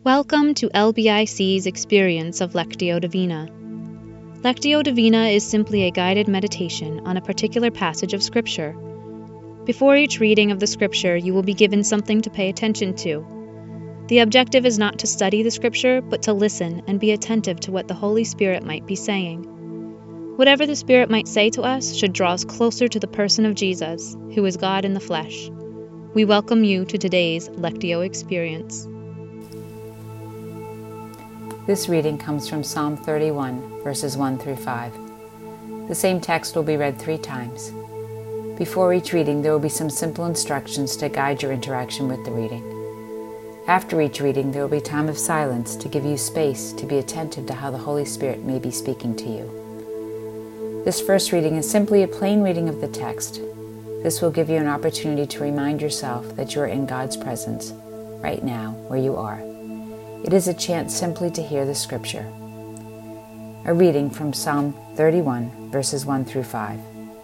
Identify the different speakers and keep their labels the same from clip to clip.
Speaker 1: Welcome to LBIC's experience of Lectio Divina. Lectio Divina is simply a guided meditation on a particular passage of Scripture. Before each reading of the Scripture, you will be given something to pay attention to. The objective is not to study the Scripture, but to listen and be attentive to what the Holy Spirit might be saying. Whatever the Spirit might say to us should draw us closer to the person of Jesus, who is God in the flesh. We welcome you to today's Lectio experience.
Speaker 2: This reading comes from Psalm 31, verses 1 through 5. The same text will be read 3 times. Before each reading, there will be some simple instructions to guide your interaction with the reading. After each reading, there will be time of silence to give you space to be attentive to how the Holy Spirit may be speaking to you. This first reading is simply a plain reading of the text. This will give you an opportunity to remind yourself that you are in God's presence right now, where you are. It is a chance simply to hear the Scripture. A reading from Psalm 31, verses 1 through 5.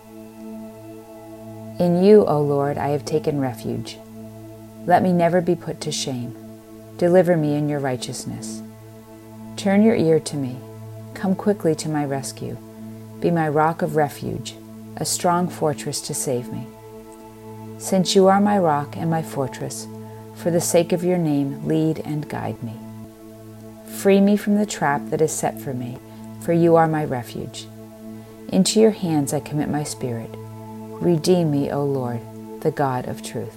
Speaker 2: In you, O Lord, I have taken refuge. Let me never be put to shame. Deliver me in your righteousness. Turn your ear to me. Come quickly to my rescue. Be my rock of refuge, a strong fortress to save me. Since you are my rock and my fortress, for the sake of your name, lead and guide me. Free me from the trap that is set for me, for you are my refuge. Into your hands I commit my spirit. Redeem me, O Lord, the God of truth.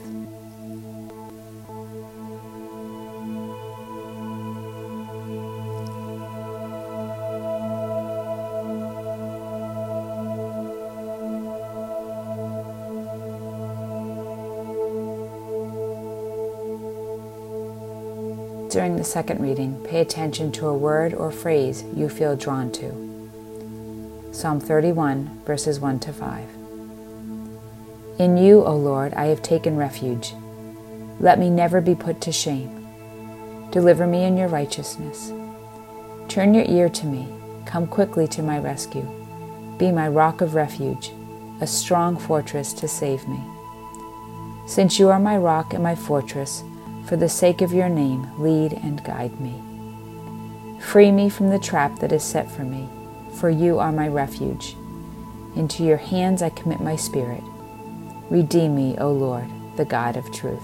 Speaker 2: During the second reading, pay attention to a word or phrase you feel drawn to. Psalm 31, verses 1 to 5. In you, O Lord, I have taken refuge. Let me never be put to shame. Deliver me in your righteousness. Turn your ear to me. Come quickly to my rescue. Be my rock of refuge, a strong fortress to save me. Since you are my rock and my fortress, for the sake of your name, lead and guide me. Free me from the trap that is set for me, for you are my refuge. Into your hands I commit my spirit. Redeem me, O Lord, the God of truth.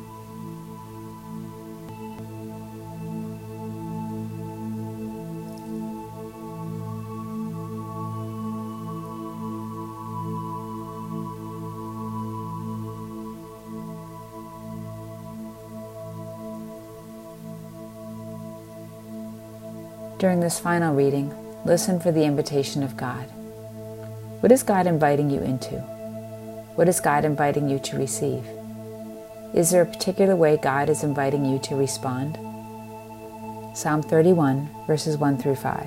Speaker 2: During this final reading, listen for the invitation of God. What is God inviting you into? What is God inviting you to receive? Is there a particular way God is inviting you to respond? Psalm 31, verses 1 through 5.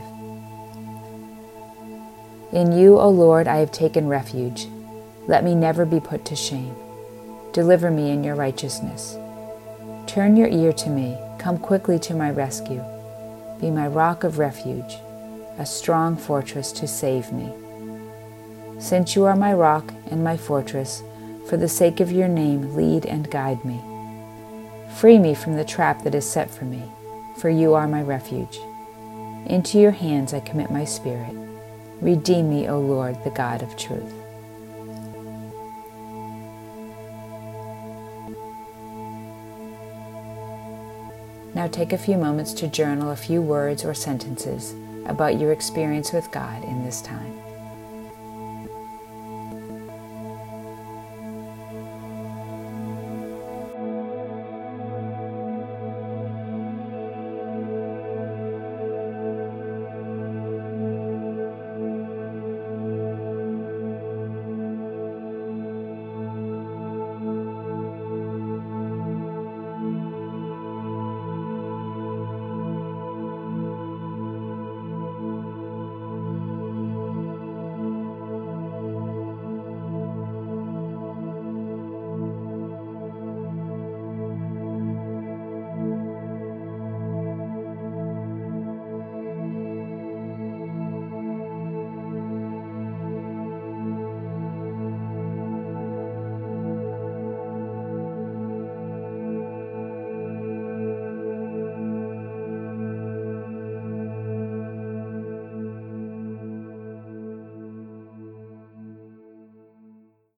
Speaker 2: In you, O Lord, I have taken refuge. Let me never be put to shame. Deliver me in your righteousness. Turn your ear to me. Come quickly to my rescue. Be my rock of refuge, a strong fortress to save me. Since you are my rock and my fortress, for the sake of your name, lead and guide me. Free me from the trap that is set for me, for you are my refuge. Into your hands I commit my spirit. Redeem me, O Lord, the God of truth. Now take a few moments to journal a few words or sentences about your experience with God in this time.